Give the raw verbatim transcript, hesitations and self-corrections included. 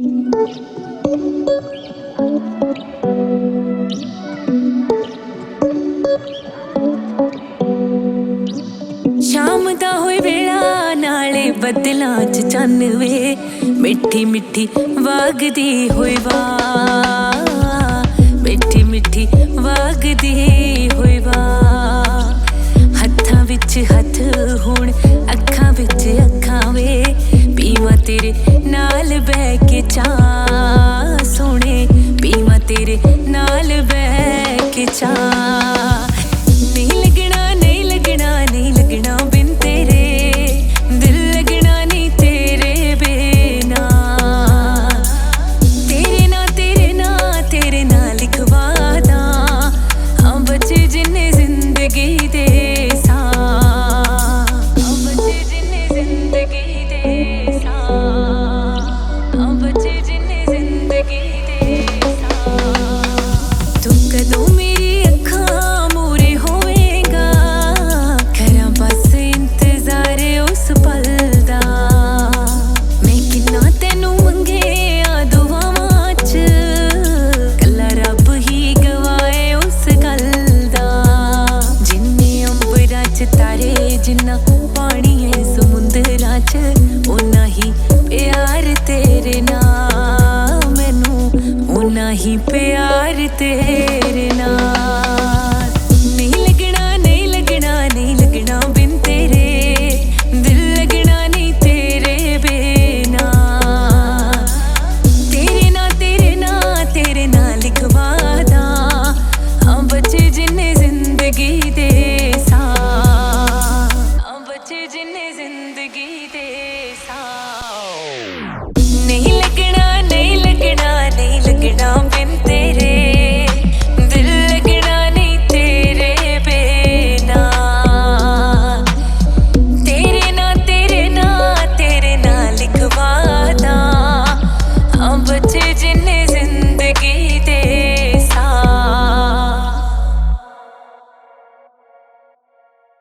शाम दा होए वेला नाले बदलां च चन्न वे मिठी मिठी वागदी होए वाह मिठी मिठी वागदी होए वाह हत्थां विच हत्थ हुण अखां विच अखां वे पीवां तेरे नाल बह के चाह सोने पीवां तेरे नाल बह के चाह नहीं लगना नहीं लगना नहीं लगना बिन तेरे दिल लगना नहीं तेरे बिना तेरे ना तेरे ना तेरे ना लिखवा दा हाँ बचे जिन्ने जिंदगी दे सा हाँ बचे जिन्ने जिंदगी दे सा हाँ बचे जिन्ने जिंदगी दे सा तू कदों मेरी जिन्ना पानी है समुंदरां च उन्ना ही प्यार तेरे नाल मैनू उन्ना ही प्यार तेरे